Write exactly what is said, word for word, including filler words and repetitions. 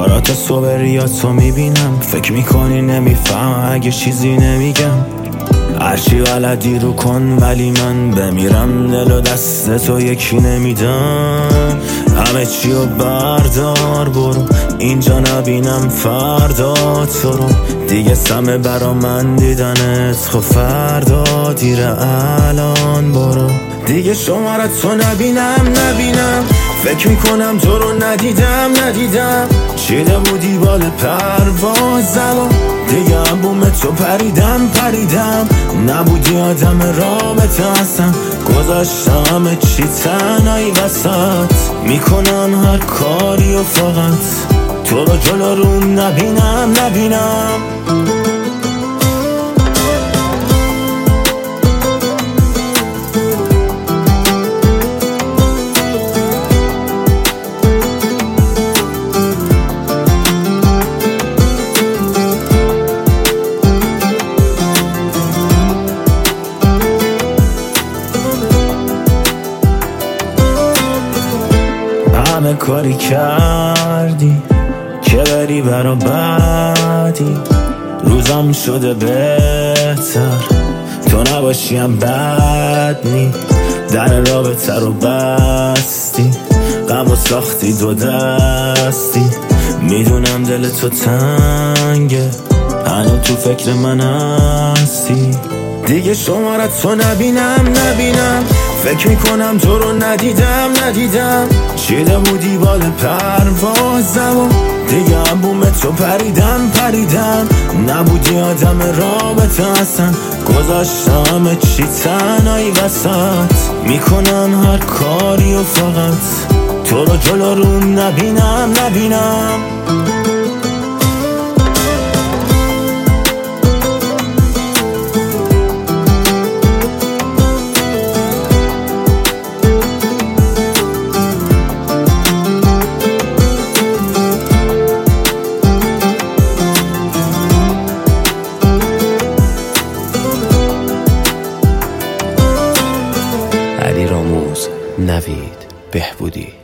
کارات صبریاتو میبینم، فکر میکنی نمیفهم اگه چیزی نمیگم. هرچی بلدی رو کن ولی من بمیرم دل و دست تو یکی نمیدم. همه چی رو بردار برو، اینجا نبینم فردا تو رو. دیگه سمه برا من دیدنت، خب فردا دیره الان برو. دیگه شمارت تو نبینم نبینم، فکر میکنم تو رو ندیدم ندیدم. چیده بودی بال پروازم و دیگه بوم تو پریدم پریدم. نبودی آدم رابطه هستم، گذاشتم همه چی تنهایی وسط. میکنم هر کاری و فقط تو رو جلو روم نبینم نبینم. همه کاری کردی که بری برا بعدی، روزم شده بهتر تو نباشیم بد نی. در رابطه رو بستی، غم و ساختی دو دستی. میدونم دل تو تنگه، هنو تو فکر من هستی. دیگه شمارت تو نبینم نبینم، فکر میکنم تو رو ندیدم ندیدم. چیده بودی بال پروازم و دیگه بوم تو پریدم پریدم. نبودی آدم رابطه هستن، گذاشتم همه چی تنهایی وسط. میکنم هر کاری و فقط تو رو جلو روم نبینم نبینم. علیراموز، نوید بهبودی.